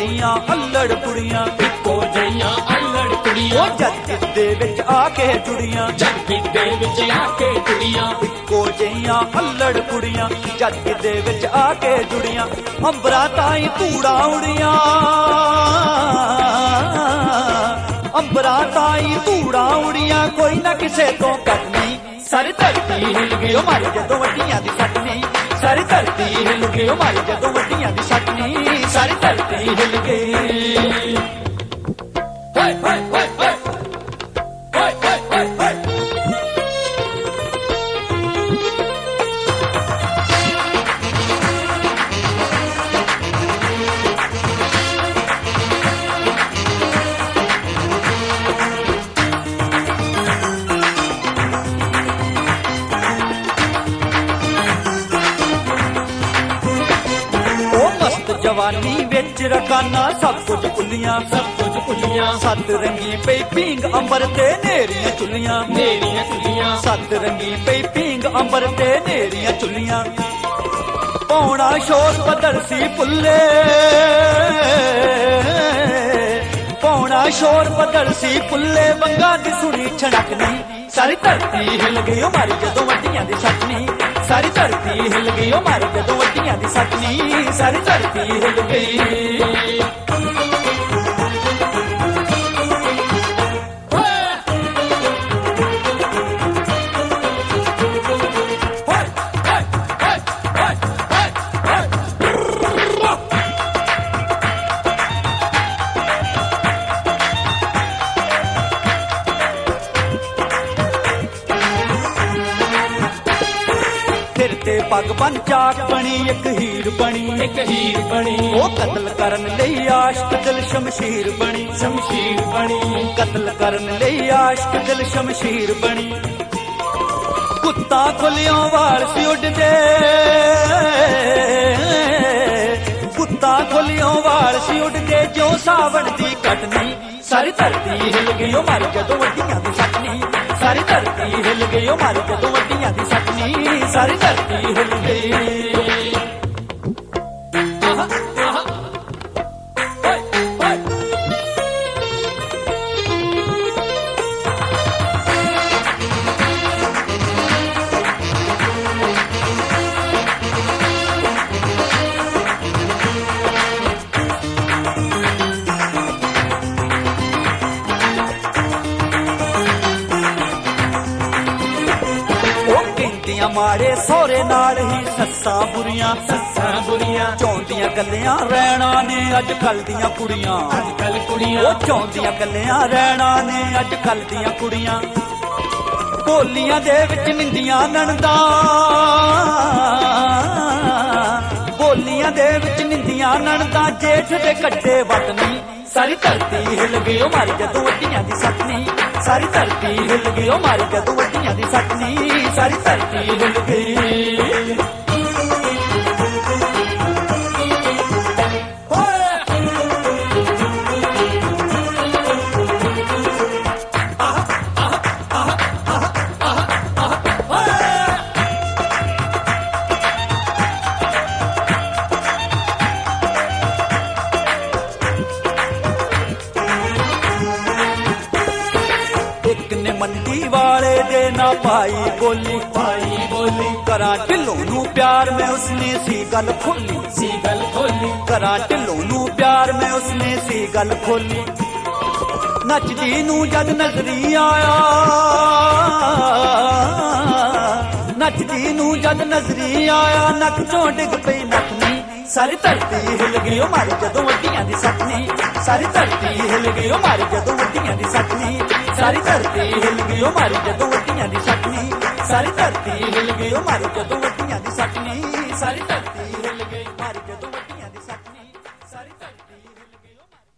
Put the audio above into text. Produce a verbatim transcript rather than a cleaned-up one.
ਜਈਆਂ ਅਲੜ ਕੁੜੀਆਂ, ਇੱਕੋ ਜਈਆਂ ਅਲੜ ਕੁੜੀਆਂ, ਉਹ ਜੱਜ ਦੇ ਵਿੱਚ ਆ ਕੇ ਜੁੜੀਆਂ, ਜੱਗ ਦੇ ਵਿੱਚ ਆ ਕੇ ਕੁੜੀਆਂ, ਇੱਕੋ ਜਈਆਂ ਅਲੜ ਕੁੜੀਆਂ, ਜੱਜ ਦੇ ਵਿੱਚ ਆ ਕੇ ਜੁੜੀਆਂ। ਅੰਬਰਾਂ ਤਾਈਂ ਧੂੜਾਂ ਉੜੀਆਂ, ਅੰਬਰਾਂ ਤਾਈਂ ਧੂੜਾਂ ਉੜੀਆਂ, ਕੋਈ ਨਾ ਕਿਸੇ ਤੋਂ ਘੱਟ ਨਹੀਂ। ਸਾਰੀ ਧਰਤੀ ਹਿੱਲ ਗਈ ਉਹ ਮਾਰੀ ਜਦੋਂ ਵੱਡੀਆਂ ਦੀ ਸੱਟ ਨਹੀਂ, ਸਾਰੀ ਧਰਤੀ ਹਿੱਲ ਗਈ ਉਹ ਮਾਰੀ ਜਦੋਂ ਵੱਡੀਆਂ ਦੀ ਸੱਟ ਨਹੀਂ, ਸਾਰੀ ਧਰਤੀ ਹਿੱਲ ਗਈ। ਹਾਏ ਹਾਏ ਹਾਏ ਹਾਏ ਹਾਏ ਹਾਏ ਹਾਏ। जवानी विच रकाना सब कुछ भुलियां, सब कुछ भुलियां, सत रंगी पई पींग अंबर ते नेरियां चुलियां, नेरियां चुलियां, सत रंगी पई पींग अंबर ते नेरियां चुलियां। पौना शोर बदल सी पुल्ले, पौना शोर बदल सी पुल्ले, बंगा दी सुनी छड़क नहीं। सारी धरती हिल गई ओ मारी जदों वड्डियां दी सट नहीं, सारी धरती हिल गई ओ मारी जदों वड्डियां दी सट नहीं, सारी धरती हिल गई। पग बन चाक बनी एक हीर बनी, एक हीर बनी, वो कत्ल करन लई आशिक दिल शमशीर बनी, शमशीर बनी, कत्ल करन लई आशिक दिल शमशीर बनी। कुत्ता खुलियों वाल सी उड़दे, कुत्ता खुलियों वाल सी उड़दे, जो सावण दी कटनी। सारी धरती हिल गई ओ मारी जदों वड्डियां दी सट नहीं, सारी धरती हिल गई ओ मारी जदों वड्डियां दी सट नहीं, सारी धरती हिल गई। माड़े सोरे नाल ही सस्सां बुरियां, सस्सां बुरियां, चाहुंदियां गल्लियां रहना ने अज कल दियां कुड़ियां, अज कल कुड़ियां, ओ चाहुंदियां गल्लियां रहना ने अज कल दियां कुड़ियां। बोलियां दे विच निंदियां नणदा, बोलियां दे विच निंदियां नणदा, जेठ दे कट्टे वट नहीं। सारी धरती हिल गई ओ मारी जदों वड्डियां दी सट नहीं, सारी धरती हिल गई ओ मारी जदों वड्डियां दी सट नहीं, सारी धरती हिल गई। मंडी वाले दे ना पाई बोली, पाई बोली, करा ढिल्लों नू प्यार में उसने सी गल खोली, सी गल खोली, करा ढिल्लों नू प्यार में उसने सी गल खोली। नचदी नू जद नजरी आया, नचदी नू जद नजरी आया, नक चों डिग पई नक नहीं। सारी धरती हिल गई ओ मारी जदों वड्डियां दी सट नहीं, सारी धरती हिल गई ओ मारी जदों वड्डियां दी सट नहीं, सारी धरती हिल गई ओ मारी जदों वड्डियां दी सट नहीं, सारी धरती हिल गई ओ मारी जदों वड्डियां दी सट नहीं, सारी धरती हिल गई मारी जदों वड्डियां दी सट नहीं, सारी धरती हिल गई ओ मारी